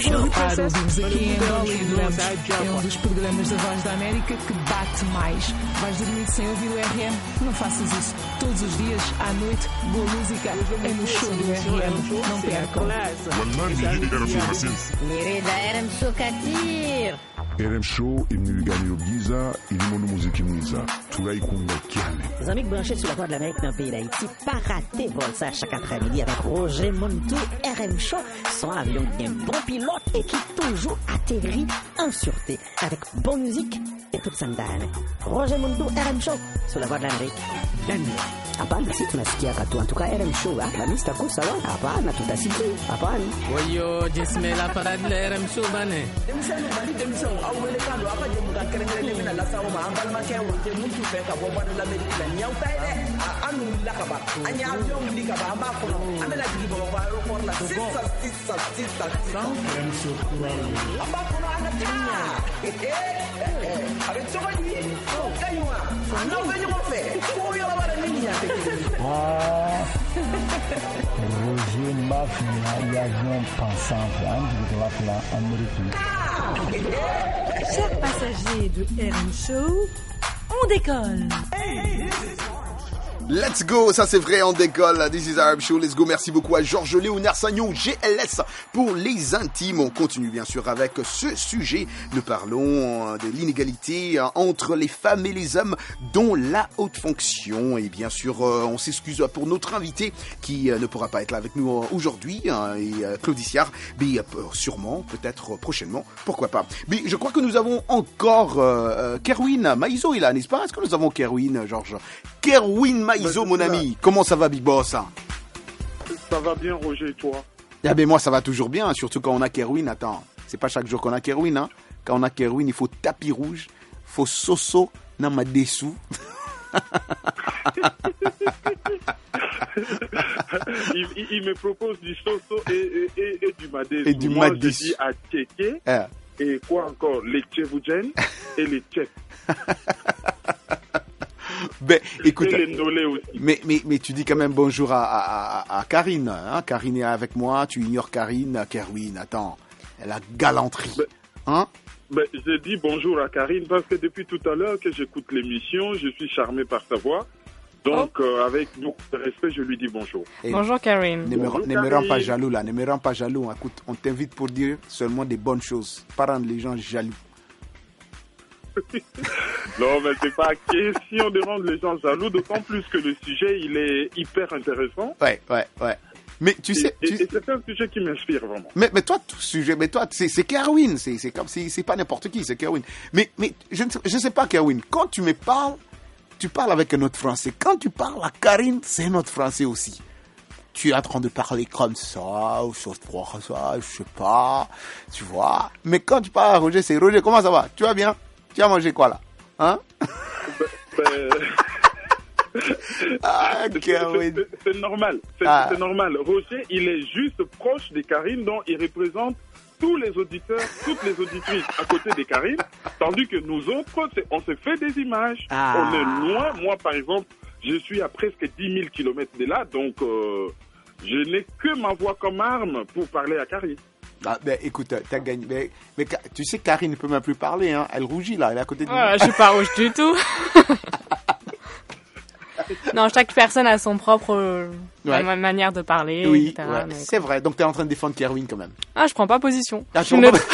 Para ouvirmos aqui em Angola e adoramos. É um dos programas da Voz da América que bate mais. Vais dormir sem ouvir o RM? Não faças isso. Todos os dias, à noite, boa música é no show do RM. Não percam. Mirida RM Show Katir. RM Show, il nous gagne au Giza, il nous montre musique Giza. Tout là, il compte calme. Les amis branchés sur la voie de l'Amérique dans le pays d'Haïti, pas rater vol ça chaque après-midi avec Roger Montou, RM Show, son avion bien bon pilote et qui toujours atterrit en sûreté avec bonne musique et toute sa dame. Roger Montou, RM Show, sur la voie de l'Amérique. Hapana, si tunasikia katu antuka RM Show Alhamisi takuwa sawa. Hapana, tutasikia. Hapana. Wayo jismela parade la RM Show bane. Emisano bali demisano awele kando apa je muka kerengere mina la sawo ma ambal ma ke wonte muntu fe ka boba de l'Amérique la nyaw tayde anu la ka ba anya avion li ka ba amba ko amela digi bo ba aéroport la sisa RM Show amba ko ana tinya avec ça lui kaywa ana venyo mo fe ko yo la ba ninya Roger Mafia, l'avion pensant en Amérique. Chers passagers de RM Show, on décolle. Let's go, ça c'est vrai, on décolle. This is RM Show, let's go. Merci beaucoup à Georges Léonard Sagnon, GLS, pour les intimes. On continue bien sûr avec ce sujet. Nous parlons de l'inégalité entre les femmes et les hommes dans la haute fonction. Et bien sûr, on s'excuse pour notre invité qui ne pourra pas être là avec nous aujourd'hui. Et Claudie Siard, mais sûrement, peut-être prochainement, pourquoi pas. Mais je crois que nous avons encore Kerwin Maïzo est là, n'est-ce pas? Est-ce que nous avons Kerwin, Georges? Kerwin Maïzo, mon ami, comment ça va, Big Boss? Ça va bien, Roger, et toi? Ah ben moi, ça va toujours bien, surtout quand on a Kerwin. Attends, c'est pas chaque jour qu'on a Kerwin, hein. Quand on a Kerwin, il faut tapis rouge, faut soso nama dessous. il me propose du soso et du madessou. Et du moi, je madessou. dis à tchéké, et quoi encore? Les tchévoudjen et les tchèques. Ben, écoute, aussi. mais tu dis quand même bonjour à Karine, hein. Karine est avec moi, tu ignores Karine, Kerwin, attends, la galanterie, hein? Ben, je dis bonjour à Karine parce que depuis tout à l'heure que j'écoute l'émission, je suis charmé par sa voix. Donc, avec beaucoup de respect, je lui dis bonjour. Bonjour Karine. Ne me rends pas jaloux là, ne me rends pas jaloux. Écoute, on t'invite pour dire seulement des bonnes choses, pas rendre les gens jaloux. Non, mais c'est pas question de rendre les gens jaloux, d'autant plus que le sujet, il est hyper intéressant. Ouais. Mais tu sais... Et c'est un sujet qui m'inspire vraiment. Mais toi, tout sujet, mais toi, c'est Kerwin, c'est pas n'importe qui, c'est Kerwin. Mais je ne sais pas, Kerwin, quand tu me parles, tu parles avec un autre français. Quand tu parles à Karine, c'est un autre français aussi. Tu es en train de parler comme ça, ou sur ça, je sais pas, tu vois. Mais quand tu parles à Roger, c'est Roger, comment ça va? Tu vas bien? Tu as mangé quoi là? Hein? C'est normal. C'est normal. Roger, il est juste proche des Karine, donc il représente tous les auditeurs, toutes les auditrices à côté des Karine, tandis que nous autres, on se fait des images. On est loin. Moi, par exemple, je suis à presque 10 000 km de là, donc je n'ai que ma voix comme arme pour parler à Karine. Ah, ben, écoute, t'as gagné. Mais tu sais, Karine ne peut même plus parler, hein. Elle rougit là, elle est à côté de nous. Je suis pas rouge du tout. Non, chaque personne a son propre manière de parler, oui, etc. Ouais. Donc... C'est vrai, donc t'es en train de défendre Kerwin quand même. Ah, je prends pas position. Ah, je suis neutre.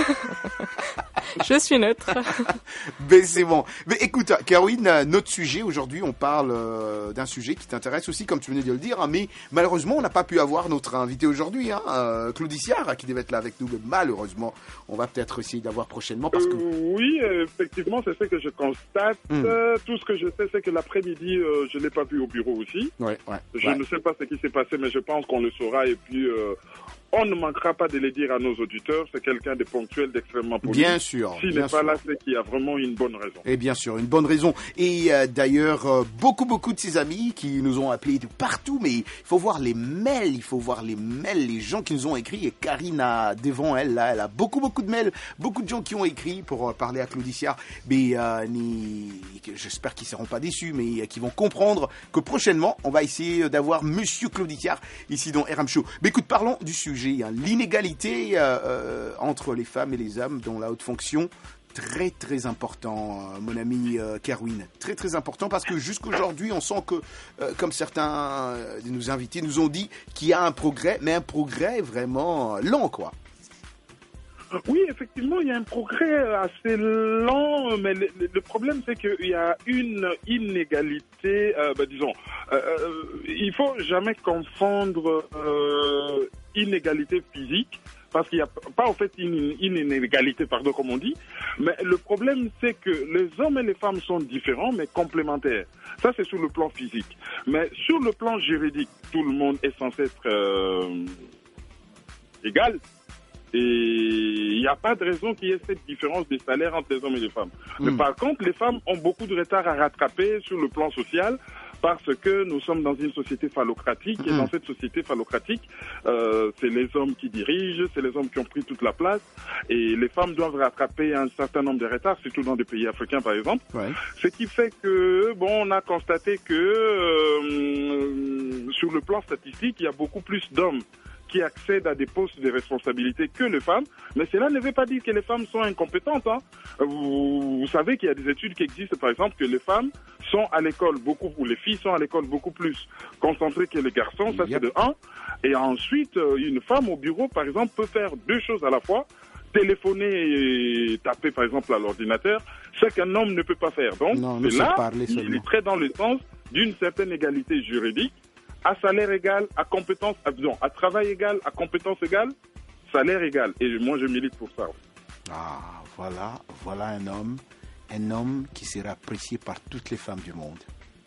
Je suis neutre. Mais c'est bon. Mais écoute, Kerwin, notre sujet aujourd'hui, on parle d'un sujet qui t'intéresse aussi, comme tu venais de le dire, hein, mais malheureusement, on n'a pas pu avoir notre invité aujourd'hui, hein, Claudie Siard, qui devait être là avec nous, mais malheureusement, on va peut-être essayer d'avoir prochainement parce que... Oui, effectivement, c'est ce que je constate. Tout ce que je sais, c'est que l'après-midi, je l'ai pas vu au bureau aussi. Je ne sais pas ce qui s'est passé, mais je pense qu'on le saura et puis... on ne manquera pas de le dire à nos auditeurs, c'est quelqu'un de ponctuel, d'extrêmement poli. Bien sûr. S'il n'est pas là, c'est qu'il y a vraiment une bonne raison. Et bien sûr, une bonne raison. Et d'ailleurs, beaucoup de ses amis qui nous ont appelés de partout, mais il faut voir les mails, les gens qui nous ont écrit. Et Karine a devant elle, là, elle a beaucoup de mails, beaucoup de gens qui ont écrit pour parler à Claudie Siard. Mais j'espère qu'ils ne seront pas déçus, mais qu'ils vont comprendre que prochainement, on va essayer d'avoir Monsieur Claudie Siard ici dans RM Show. Mais écoute, parlons du sujet Roger, hein, l'inégalité entre les femmes et les hommes dans la haute fonction. Très très important, mon ami Kerwin. Très très important parce que jusqu'aujourd'hui, on sent que, comme certains de nos invités nous ont dit, qu'il y a un progrès, mais un progrès vraiment lent, quoi. Oui, effectivement, il y a un progrès assez lent, mais le problème, c'est qu'il y a une inégalité, il faut jamais confondre inégalité physique, parce qu'il n'y a pas en fait une inégalité, comme on dit, mais le problème, c'est que les hommes et les femmes sont différents, mais complémentaires. Ça, c'est sur le plan physique. Mais sur le plan juridique, tout le monde est censé être égal. Et il n'y a pas de raison qu'il y ait cette différence des salaires entre les hommes et les femmes. Mais par contre, les femmes ont beaucoup de retard à rattraper sur le plan social parce que nous sommes dans une société phallocratique et dans cette société phallocratique, c'est les hommes qui dirigent, c'est les hommes qui ont pris toute la place et les femmes doivent rattraper un certain nombre de retards, surtout dans des pays africains par exemple. Ouais. Ce qui fait que, on a constaté que sur le plan statistique, il y a beaucoup plus d'hommes qui accèdent à des postes de responsabilité que les femmes, mais cela ne veut pas dire que les femmes sont incompétentes. Hein. Vous savez qu'il y a des études qui existent, par exemple, que les femmes sont à l'école beaucoup, ou les filles sont à l'école beaucoup plus concentrées que les garçons, ça c'est de 1. Et ensuite, une femme au bureau, par exemple, peut faire deux choses à la fois, téléphoner et taper, par exemple, à l'ordinateur, ce qu'un homme ne peut pas faire. Donc, c'est là, il est très dans le sens d'une certaine égalité juridique, à salaire égal, à compétence, à travail égal, à compétence égale, salaire égal. Et moi, je milite pour ça. Ah, voilà un homme qui sera apprécié par toutes les femmes du monde.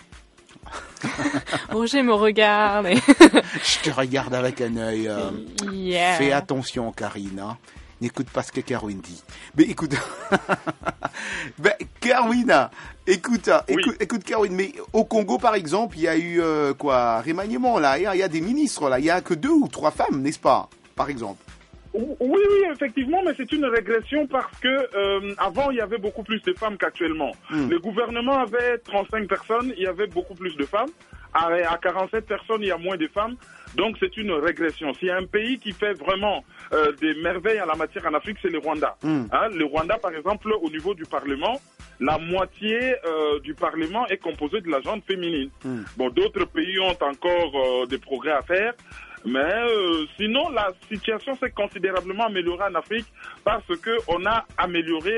Roger me regarde. Je te regarde avec un œil. Fais attention, Karine. Hein. N'écoute pas ce que Kerwin dit. Mais écoute, Kerwin, écoute Kerwin, mais au Congo par exemple, il y a eu remaniement là, il y a des ministres là, il y a que 2 ou 3 femmes, n'est-ce pas, par exemple? Oui, effectivement, mais c'est une régression parce que avant il y avait beaucoup plus de femmes qu'actuellement. Le gouvernement avait 35 personnes, il y avait beaucoup plus de femmes. À 47 personnes, il y a moins de femmes. Donc, c'est une régression. S'il y a un pays qui fait vraiment des merveilles en la matière en Afrique, c'est le Rwanda. Le Rwanda, par exemple, au niveau du Parlement, la moitié du Parlement est composée de la gente féminine. Bon, d'autres pays ont encore des progrès à faire. Mais sinon, la situation s'est considérablement améliorée en Afrique parce qu'on a amélioré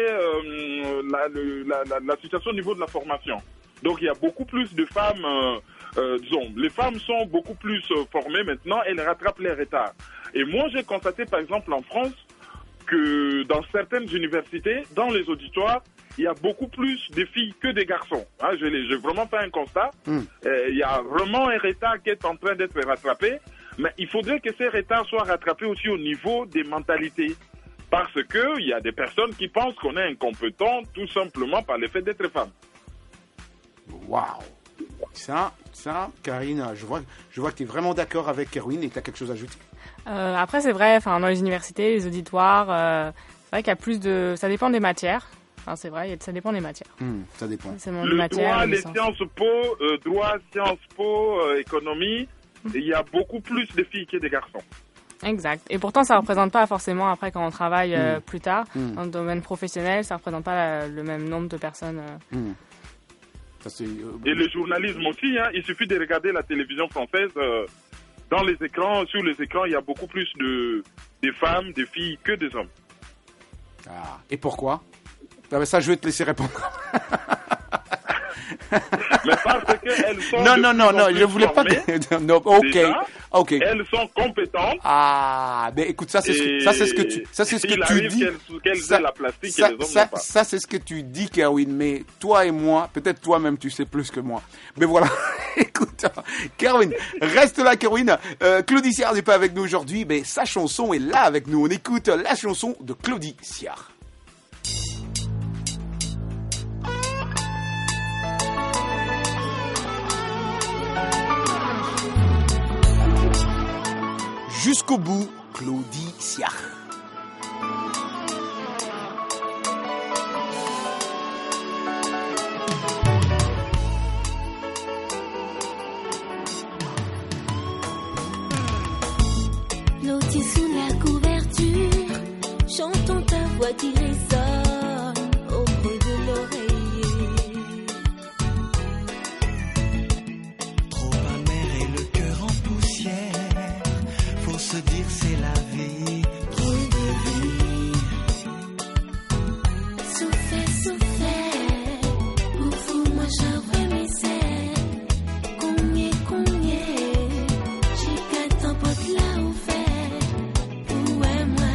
la situation au niveau de la formation. Donc, il y a beaucoup plus de femmes, les femmes sont beaucoup plus formées maintenant, elles rattrapent les retards. Et moi, j'ai constaté, par exemple, en France, que dans certaines universités, dans les auditoires, il y a beaucoup plus de filles que de garçons. Hein, j'ai vraiment fait un constat. Il y a vraiment un retard qui est en train d'être rattrapé, mais il faudrait que ces retards soient rattrapés aussi au niveau des mentalités. Parce qu'il y a des personnes qui pensent qu'on est incompétent tout simplement par le fait d'être femme. Waouh! Ça, Karine, je vois que tu es vraiment d'accord avec Kerwin et tu as quelque chose à ajouter. Après, c'est vrai, dans les universités, les auditoires, c'est vrai qu'il y a plus de... Ça dépend des matières. Enfin, c'est vrai, ça dépend des matières. Ça dépend. Le droit, les Sciences Po, droit, Sciences Po, économie, il y a beaucoup plus de filles que de garçons. Exact. Et pourtant, ça ne représente pas forcément, après, quand on travaille plus tard, dans le domaine professionnel, ça ne représente pas le même nombre de personnes. Et le journalisme aussi, hein, il suffit de regarder la télévision française. Dans les écrans, sur les écrans, il y a beaucoup plus de femmes, de filles que des hommes. Ah, et pourquoi? Ça, je vais te laisser répondre. Mais parce qu'elles sont non, je voulais pas. Non, ok, déjà, ok. Elles sont compétentes. Ah, mais écoute, ça c'est ce que tu dis. Qu'elles aient la plastique et les hommes n'ont pas. Ça c'est ce que tu dis, Kerwin. Mais toi et moi, peut-être toi-même, tu sais plus que moi. Mais voilà. Écoute, Kerwin, reste là, Kerwin. Claudie Siard n'est pas avec nous aujourd'hui, mais sa chanson est là avec nous. On écoute la chanson de Claudie Siard. Jusqu'au bout, Claudie Siard. Loti sous voix qui résonne au creux de l'oreiller. Trop amer et le cœur en poussière, faut se dire c'est la vie. Drôle de vie. Soufflez, soufflez, pour vous moi j'avoue misère. Combien, j'ai qu'à t'en porte là où fait. Ouais, moi.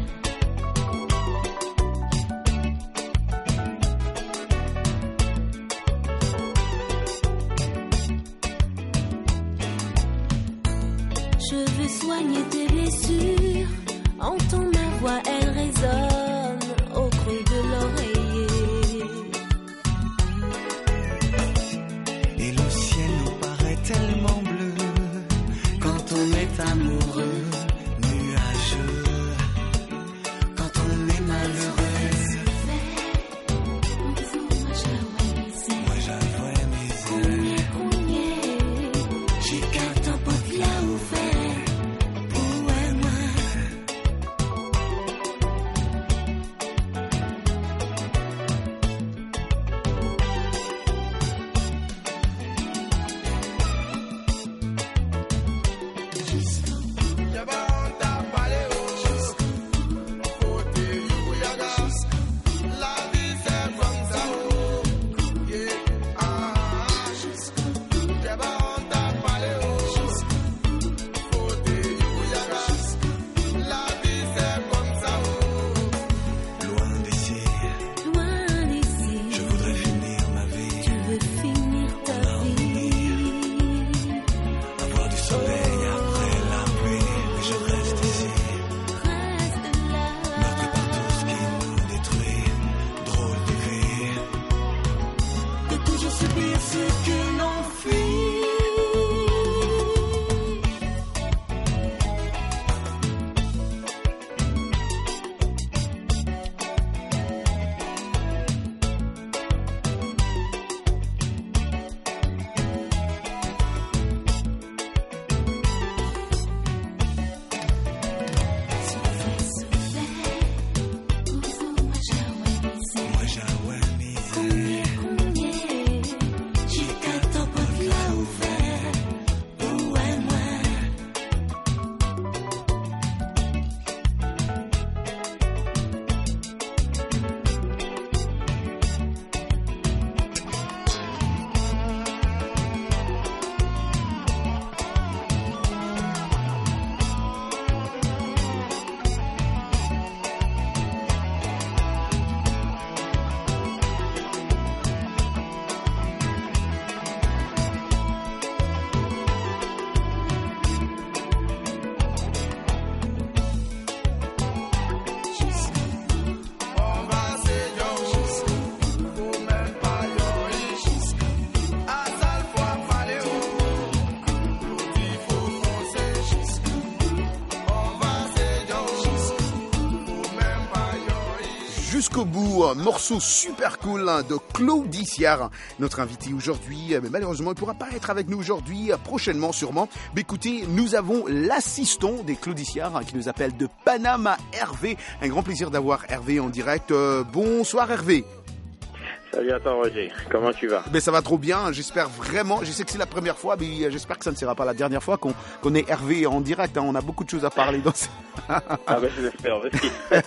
Je veux soigner tes blessures. Entends ma voix, elle résonne au creux de l'oreiller. Et le ciel nous paraît tellement bleu quand on est amoureux, nuageux, quand on est malheureux. Moi j'avoue mes yeux, j'ai qu'à t'en porte là où fait. Ouais, moi. Jusqu'au bout, un morceau super cool de Claude Issiard, notre invité aujourd'hui, mais malheureusement il ne pourra pas être avec nous aujourd'hui, prochainement sûrement. Mais écoutez, nous avons l'assistant des Claude Issiard qui nous appelle de Panama, Hervé. Un grand plaisir d'avoir Hervé en direct. Bonsoir Hervé. Salut à toi Roger, comment tu vas? Ben ça va trop bien, j'espère vraiment, je sais que c'est la première fois, mais j'espère que ça ne sera pas la dernière fois qu'on est Hervé en direct, hein. On a beaucoup de choses à parler dans Ah ben je l'espère aussi.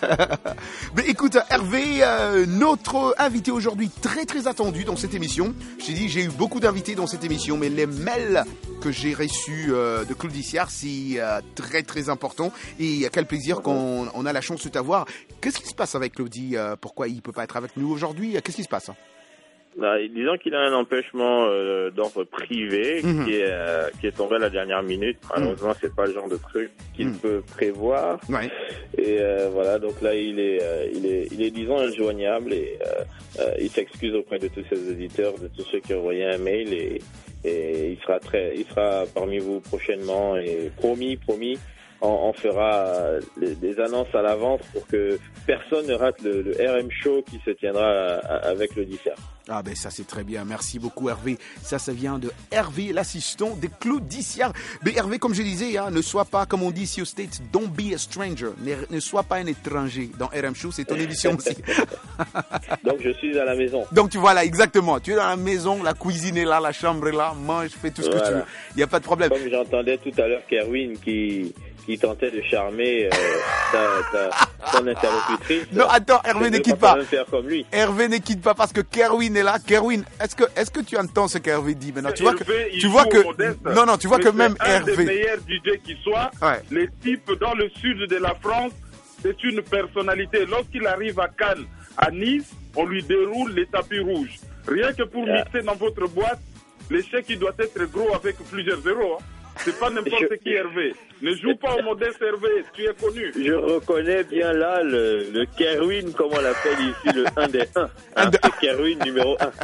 Mais écoute Hervé, notre invité aujourd'hui très très attendu dans cette émission. Je t'ai dit, j'ai eu beaucoup d'invités dans cette émission, mais les mails que j'ai reçus de Claude Issiard, c'est très très important. Et quel plaisir qu'on a la chance de t'avoir. Qu'est-ce qui se passe avec Claudie? Pourquoi il ne peut pas être avec nous aujourd'hui? Qu'est-ce qui se passe? Bah, disons qu'il a un empêchement d'ordre privé qui est tombé à la dernière minute. Malheureusement, c'est pas le genre de truc qu'il peut prévoir. Ouais. Et voilà, donc là, il est disons injoignable et il s'excuse auprès de tous ses auditeurs, de tous ceux qui ont envoyé un mail et il sera parmi vous prochainement et promis. on fera des annonces à l'avance pour que personne ne rate le RM Show qui se tiendra avec le Dissert. Ah ben ça c'est très bien, merci beaucoup Hervé. Ça vient de Hervé, l'assistant des Claude Dissiard. Mais Hervé, comme je disais, ne sois pas, comme on dit ici aux States, don't be a stranger. Ne sois pas un étranger dans RM Show, c'est ton émission aussi. Donc je suis à la maison. Donc tu vois là, exactement, tu es dans la maison, la cuisine est là, la chambre est là, mange, fais tout ce que tu veux. Il n'y a pas de problème. Comme j'entendais tout à l'heure Kerwin qui tentait de charmer son interlocutrice. Non, attends, Hervé ne quitte pas. Faire comme lui. Hervé ne quitte pas parce que Kerwin est là. Kerwin, est-ce que tu entends ce qu'Hervé dit maintenant? Tu vois que même Hervé. Un des meilleurs DJ qui soit. Ouais. Les types dans le sud de la France, c'est une personnalité. Lorsqu'il arrive à Cannes, à Nice, on lui déroule les tapis rouges. Rien que pour mixer dans votre boîte, l'échec il doit être gros avec plusieurs zéros. C'est pas n'importe qui Hervé. Ne joue pas au modeste Hervé, tu es connu. Je reconnais bien là le Kerwin, comme on l'appelle ici, le 1 des 1. C'est Kerwin numéro 1.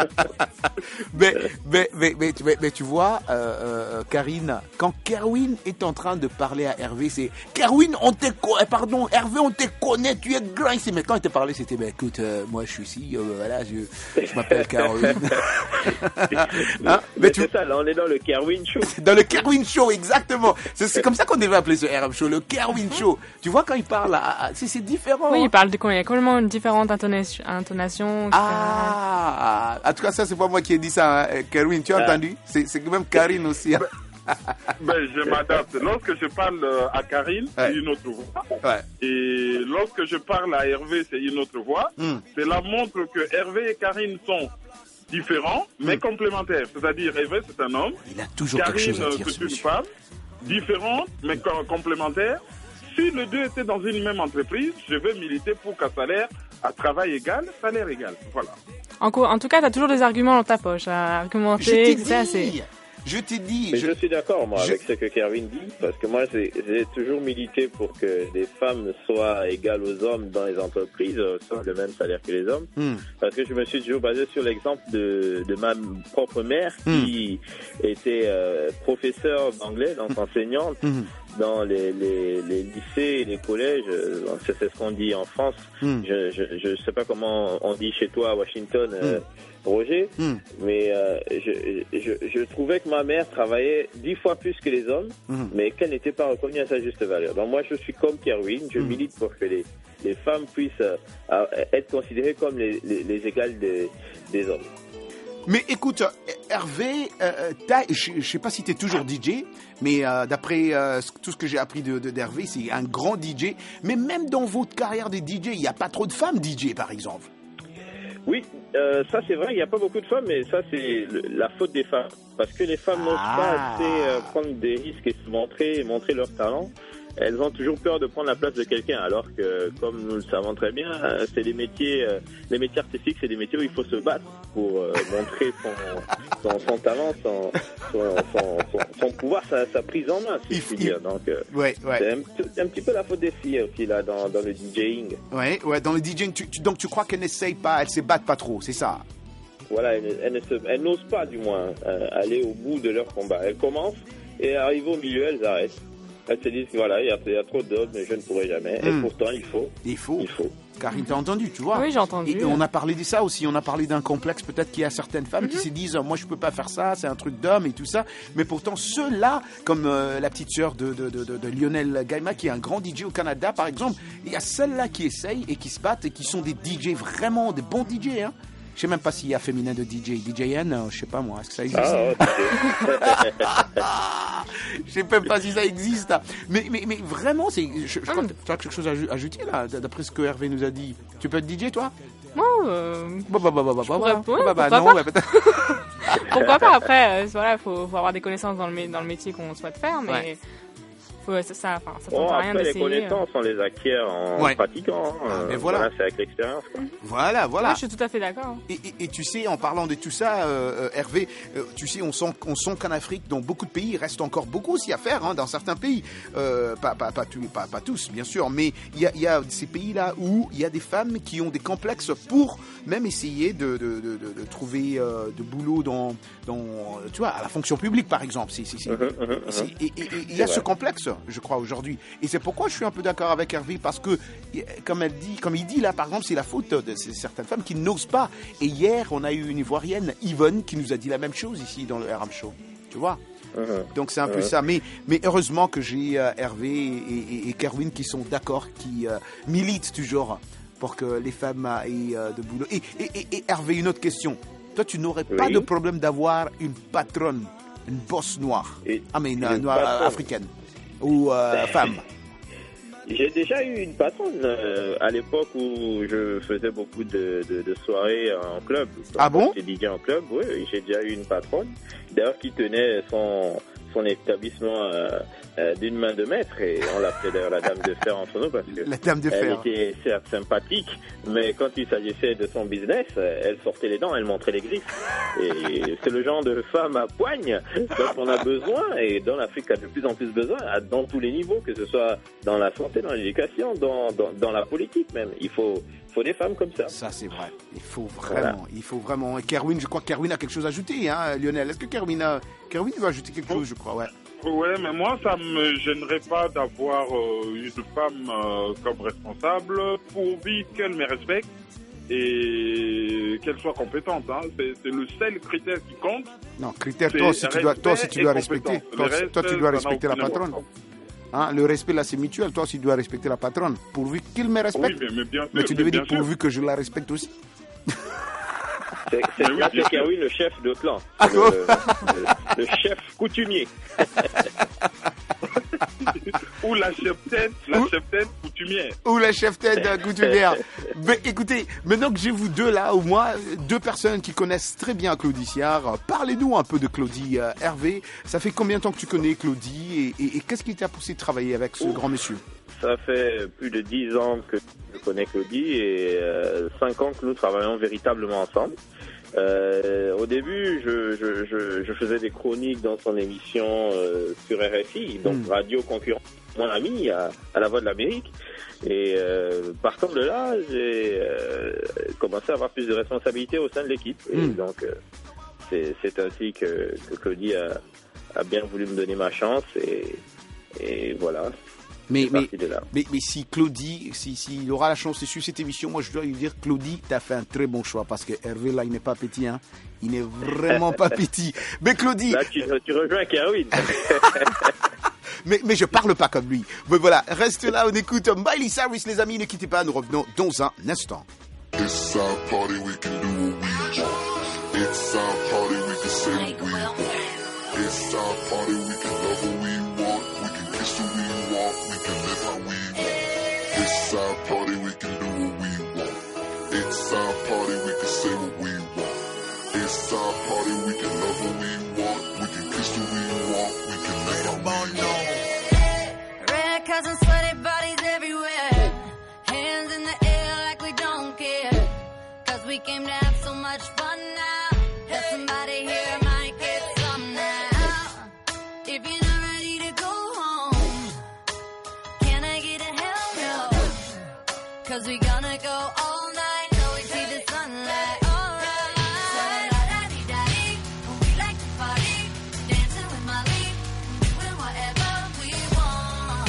mais tu vois, Karine, quand Kerwin est en train de parler à Hervé, c'est Kerwin, Hervé, on te connaît, tu es grand ici. Mais quand il te parlait, c'était écoute, moi je suis ici, voilà, je m'appelle Kerwin. Mais c'est ça, là on est dans le Kerwin Show. Dans le Kerwin Show, exactement. C'est comme ça qu'on devait appeler ce RM Show, le Kerwin Show. Tu vois, quand il parle, c'est différent. Oui, il parle il y a complètement une différente intonation. Ah, en tout cas, ça, c'est pas moi qui ai dit ça, hein. Kerwin, tu as entendu? C'est même Karine aussi. Hein. Je m'adapte. Lorsque je parle à Karine, c'est une autre voix. Ouais. Et lorsque je parle à Hervé, c'est une autre voix. Cela montre que Hervé et Karine sont différents, mais complémentaires. C'est-à-dire, Hervé, c'est un homme. Il a toujours Karine, quelque chose à dire. c'est une femme. Différentes, mais complémentaires. Si les deux étaient dans une même entreprise, je vais militer pour qu'un salaire à travail égal, salaire égal. Voilà. En tout cas, tu as toujours des arguments dans ta poche à argumenter. Je t'ai dit. Mais je suis d'accord, moi, avec ce que Kerwin dit, parce que moi, j'ai toujours milité pour que les femmes soient égales aux hommes dans les entreprises, soit le même salaire que les hommes. Parce que je me suis toujours basé sur l'exemple de ma propre mère, qui était professeure d'anglais, donc enseignante, dans les lycées et les collèges. C'est ce qu'on dit en France. Je sais pas comment on dit chez toi à Washington, Roger, mais je trouvais que ma mère travaillait 10 fois plus que les hommes, mais qu'elle n'était pas reconnue à sa juste valeur. Donc moi, je suis comme Kerwin, je milite pour que les femmes puissent être considérées comme les égales des hommes. Mais écoute, Hervé, je sais pas si tu es toujours DJ, mais d'après tout ce que j'ai appris d'Hervé, c'est un grand DJ. Mais même dans votre carrière de DJ, il n'y a pas trop de femmes DJ, par exemple. Oui, ça c'est vrai, il n'y a pas beaucoup de femmes, mais ça c'est la faute des femmes. Parce que les femmes n'osent pas assez prendre des risques et se montrer leur talent. Elles ont toujours peur de prendre la place de quelqu'un, alors que, comme nous le savons très bien, c'est les métiers artistiques, c'est des métiers où il faut se battre pour montrer son talent, son pouvoir, sa prise en main, si je puis dire. Donc, c'est un petit peu la faute des filles aussi là dans le DJing. Ouais, dans le DJing. Donc tu crois qu'elles n'essayent pas, elles se battent pas trop, c'est ça? Voilà, elles n'osent pas du moins aller au bout de leur combat. Elles commencent et arrivent au milieu, elles arrêtent. Elles se disent, voilà, il y a trop d'hommes, mais je ne pourrai jamais. Et pourtant, il faut. Karine, t'as entendu, tu vois? Oui, j'ai entendu. Et on a parlé de ça aussi. On a parlé d'un complexe, peut-être qu'il y a certaines femmes qui se disent, moi, je peux pas faire ça, c'est un truc d'homme et tout ça. Mais pourtant, ceux-là, comme la petite sœur de Lionel Gaima, qui est un grand DJ au Canada, par exemple, il y a celles-là qui essayent et qui se battent et qui sont des DJ vraiment, des bons DJ, hein. Je sais même pas s'il y a féminin de DJ. DJN, je sais pas moi, est-ce que ça existe? Je sais même pas si ça existe. Mais vraiment, je crois que tu as quelque chose à ajouter là, d'après ce que Hervé nous a dit. Tu peux être DJ toi? Pourquoi pas? Après, voilà, faut avoir des connaissances dans le métier qu'on souhaite faire, mais... Ça tente à rien d'essayer. Les connaissances, on les acquiert en pratiquant. Mais voilà, c'est avec l'expérience. Voilà. Ouais, je suis tout à fait d'accord. Et tu sais, en parlant de tout ça, Hervé, tu sais, on sent qu'en Afrique, dans beaucoup de pays, il reste encore beaucoup aussi à faire, hein, dans certains pays. Pas tous, bien sûr, mais il y a ces pays-là où il y a des femmes qui ont des complexes pour même essayer de trouver de boulot dans tu vois, à la fonction publique, par exemple. Il y a ce complexe. je crois, aujourd'hui. Et c'est pourquoi je suis un peu d'accord avec Hervé, parce que, comme il dit là, par exemple, c'est la faute de certaines femmes qui n'osent pas. Et hier, on a eu une Ivoirienne, Yvonne, qui nous a dit la même chose ici dans le RM Show. Tu vois? Donc c'est un peu ça. Mais heureusement que j'ai Hervé et Kerwin qui sont d'accord, qui militent toujours pour que les femmes aient de boulot. Et Hervé, une autre question. Toi, tu n'aurais pas de problème d'avoir une patronne, une boss noire, noire africaine ou femme? J'ai déjà eu une patronne à l'époque où je faisais beaucoup de soirées en club. Ah bon? J'étais DJ en club, oui, j'ai déjà eu une patronne. D'ailleurs, qui tenait son établissement d'une main de maître, et on l'appelait d'ailleurs la Dame de Fer entre nous parce que la Dame de Fer. Elle était certes sympathique, mais quand il s'agissait de son business, elle sortait les dents, elle montrait les griffes. Et c'est le genre de femme à poigne dont on a besoin, et dont l'Afrique a de plus en plus besoin, dans tous les niveaux, que ce soit dans la santé, dans l'éducation, dans la politique même. Il faut des femmes comme ça. Ça, c'est vrai. Il faut vraiment. Et Kerwin, je crois que Kerwin a quelque chose à ajouter, hein, Lionel. Est-ce que Kerwin va ajouter quelque chose, je crois, ouais. Ouais, mais moi, ça me gênerait pas d'avoir une femme comme responsable, pourvu qu'elle me respecte et qu'elle soit compétente. Hein. C'est le seul critère qui compte. Non, critère, toi, si tu dois respecter. Toi, tu dois respecter la patronne. Hein, le respect, là, c'est mutuel. Toi aussi, tu dois respecter la patronne. Pourvu qu'il me respecte. Oui, mais bien sûr. Mais tu devais dire pourvu que je la respecte aussi. C'est Kerwin, le chef de clan. Le chef coutumier. Ou la chef-tête coutumière. Ou la chef-tête coutumière. Mais écoutez, maintenant que j'ai vous deux là, au moins deux personnes qui connaissent très bien Claudie Siard, parlez-nous un peu de Claudie. Hervé, ça fait combien de temps que tu connais Claudie et qu'est-ce qui t'a poussé de travailler avec ce grand monsieur? Ça fait plus de 10 ans que je connais Claudie et 5 ans que nous travaillons véritablement ensemble. Au début, je faisais des chroniques dans son émission sur RFI, donc radio concurrente, mon ami à la Voix de l'Amérique. Et partant de là, j'ai commencé à avoir plus de responsabilités au sein de l'équipe. Et donc, c'est ainsi que Claudie a bien voulu me donner ma chance et voilà. Mais si Claudie, s'il aura la chance de suivre cette émission, moi je dois lui dire, Claudie, tu as fait un très bon choix parce que Hervé là, il n'est pas petit, hein. Il n'est vraiment pas petit. Mais Claudie. Là, tu rejoins Kerwin. mais je parle pas comme lui. Mais voilà, reste là, on écoute Miley Cyrus, les amis, ne quittez pas, nous revenons dans un instant. It's our party, we can do what we want. It's our party, we can say what we want. It's our party, we can love what we want. We can kiss who we want. We can live how we want. It's our party, we can do what we want. It's our party, we can say what we want. It's our party, we can love what we want. We can kiss who we want. We can live how we want. Red cousins, sweaty bodies everywhere. Hands in the air like we don't care. Cause we came to have so much fun now. That somebody here might get some now. If you're not ready to go home, can I get a hell no? Cause we gonna go all night till we see the sunlight. Alright. Da-da-dee-da-dee, we like to party. Dancing with Molly, doing whatever we want.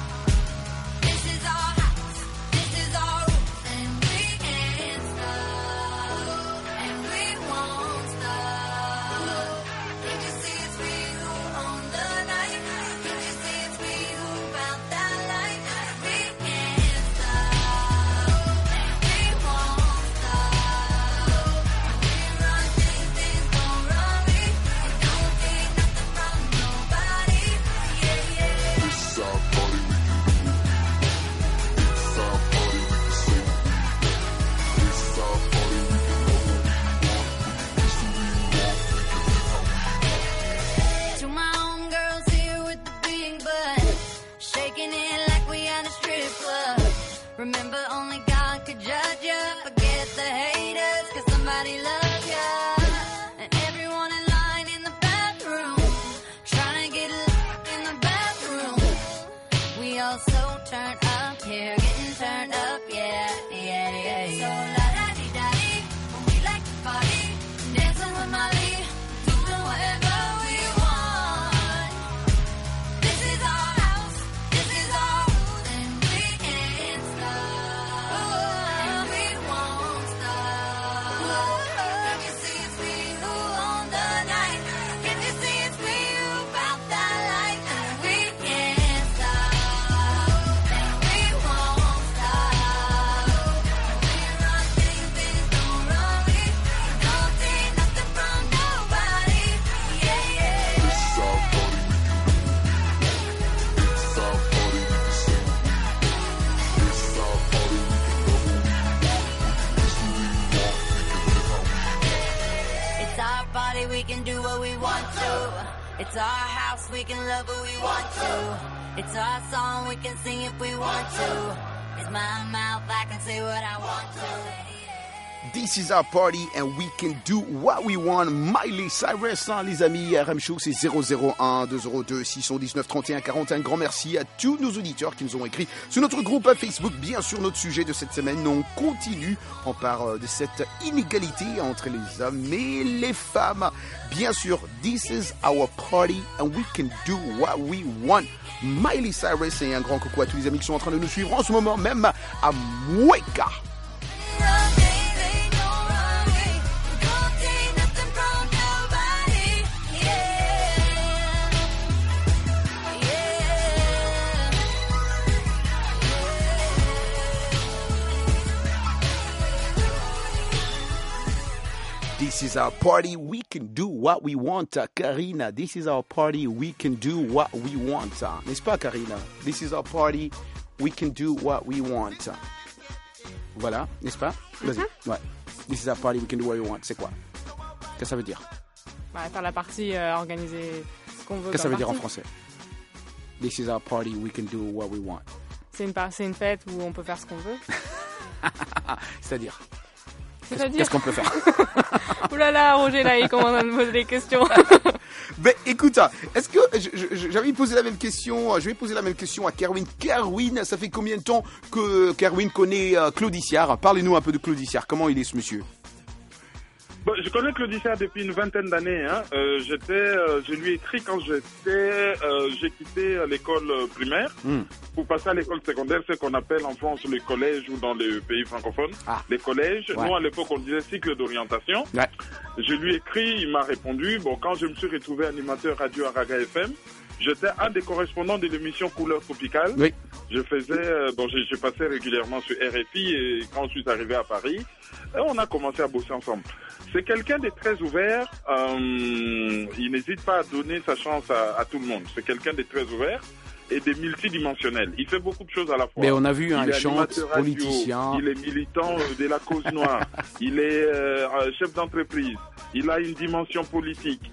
This is our house, this is our rules, and we can't stop, and we won't stop. Can't you see it's we who own the night? Can't you see it's we who found that light? We can't stop, and we won't stop. We run things, things gon' run me. We don't take nothing from nobody. Yeah, yeah. It's our party, we can do what we want. It's our party, we can say what we want. It's our party, we can love what we want. We can kiss who we want. We can live how we want. To my homegirls here with the big butt, shaking it like we at a strip club. Remember, only God could judge ya. Forget the haters, cause somebody loves ya. And everyone in line in the bathroom, trying to get in the bathroom. We all so turned up here, getting turned up, yeah, yeah, yeah, yeah. So la-da-dee-da-dee, we like to party, dancing with Molly, doing whatever we want. This is our house, what we want to. It's our house, we can love who we want to. It's our song, we can sing if we want to. It's my mouth, I can say what I want to. This is our party and we can do what we want. Miley Cyrus, hein, les amis, RM Show, c'est 001 202 619 31 40. Un grand merci à tous nos auditeurs qui nous ont écrit sur notre groupe Facebook. Bien sûr, notre sujet de cette semaine, on continue. On parle de cette inégalité entre les hommes et les femmes. Bien sûr, this is our party and we can do what we want. Miley Cyrus et un grand coucou à tous les amis qui sont en train de nous suivre en ce moment même à Mweka. This is our party, we can do what we want, Karina. This is our party, we can do what we want. N'est-ce pas, Karina? This is our party, we can do what we want. Voilà, n'est-ce pas? Vas-y. Ouais. This is our party, we can do what we want. C'est quoi? Qu'est-ce que ça veut dire? Faire la partie, organiser ce qu'on veut. Qu'est-ce que ça veut dire en français? This is our party, we can do what we want. C'est une fête où on peut faire ce qu'on veut. C'est-à-dire? Qu'est-ce qu'on peut faire? Ouh là là, Roger, là, il commence à me poser des questions. Ben, écoute, est-ce que j'avais posé la même question, je vais poser la même question à Kerwin. Kerwin, ça fait combien de temps que Kerwin connaît Claude Iciard? Parlez-nous un peu de Claude Iciard. Comment il est, ce monsieur? Bon, je connais Claude Iciard depuis une vingtaine d'années. Hein. Je lui ai écrit quand j'ai quitté l'école primaire pour passer à l'école secondaire, ce qu'on appelle en France le collège ou dans les pays francophones, les collèges. Ouais. Nous, à l'époque, on disait cycle d'orientation. Ouais. Je lui ai écrit, il m'a répondu. Bon, quand je me suis retrouvé animateur radio à Raga FM, j'étais un des correspondants de l'émission Couleur Tropicale. Oui. Je passais régulièrement sur RFI et quand je suis arrivé à Paris, on a commencé à bosser ensemble. C'est quelqu'un de très ouvert. Il n'hésite pas à donner sa chance à tout le monde. C'est quelqu'un de très ouvert et de multidimensionnel. Il fait beaucoup de choses à la fois. Mais on a vu un chante politicien. Il est militant de la cause noire. Il est chef d'entreprise. Il a une dimension politique.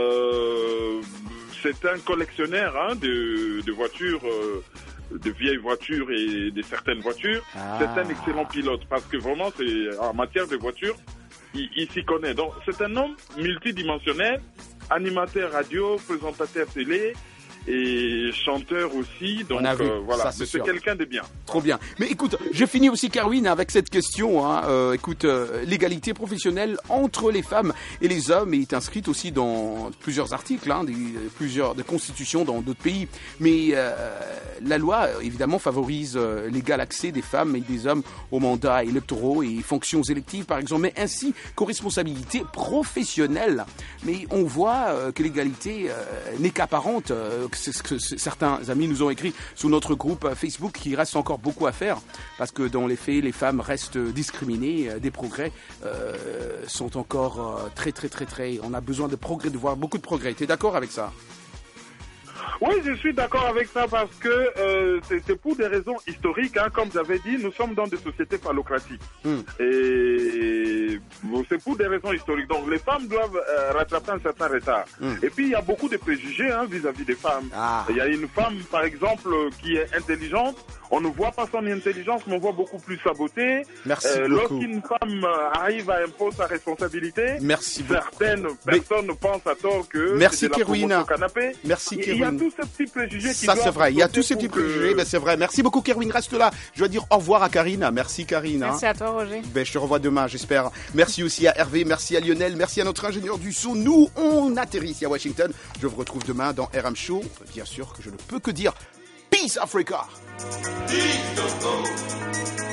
C'est un collectionneur de voitures. De vieilles voitures et de certaines voitures. C'est un excellent pilote parce que vraiment, en matière de voitures, il s'y connaît. Donc, c'est un homme multidimensionnel, animateur radio, présentateur télé et chanteur aussi. Donc, voilà, c'est quelqu'un de bien. Trop bien. Mais écoute, je finis aussi, Kerwin, avec cette question. L'égalité professionnelle entre les femmes et les hommes est inscrite aussi dans plusieurs articles, plusieurs constitutions dans d'autres pays. Mais la loi, évidemment, favorise l'égal accès des femmes et des hommes aux mandats électoraux et fonctions électives, par exemple, mais ainsi qu'aux responsabilités professionnelles. Mais on voit que l'égalité n'est qu'apparente. C'est ce que certains amis nous ont écrit sur notre groupe Facebook, qu'il reste encore beaucoup à faire parce que dans les faits, les femmes restent discriminées. Des progrès sont encore très. On a besoin de progrès, de voir beaucoup de progrès. Tu es d'accord avec ça? Oui, je suis d'accord avec ça parce que c'est pour des raisons historiques. Hein, comme j'avais dit, nous sommes dans des sociétés phallocratiques. Et c'est pour des raisons historiques. Donc, les femmes doivent rattraper un certain retard. Et puis, il y a beaucoup de préjugés vis-à-vis des femmes. Il y a une femme, par exemple, qui est intelligente. On ne voit pas son intelligence, mais on voit beaucoup plus sa beauté. Merci beaucoup. Lorsqu'une femme arrive à imposer sa responsabilité, certaines personnes pensent à tort que c'est de la promotion canapé. Merci, Kerwin. Il y a tous ces petits préjugés qui c'est vrai. Il y a tous ces petits préjugés, c'est vrai. Merci beaucoup, Kerwin. Reste là. Je dois dire au revoir à Karina. Merci, Karina. Merci à toi, Roger. Je te revois demain, j'espère. Merci aussi à Hervé, merci à Lionel, merci à notre ingénieur du son. Nous, on atterrit ici à Washington. Je vous retrouve demain dans RM Show. Bien sûr que je ne peux que dire Peace Africa. Peace,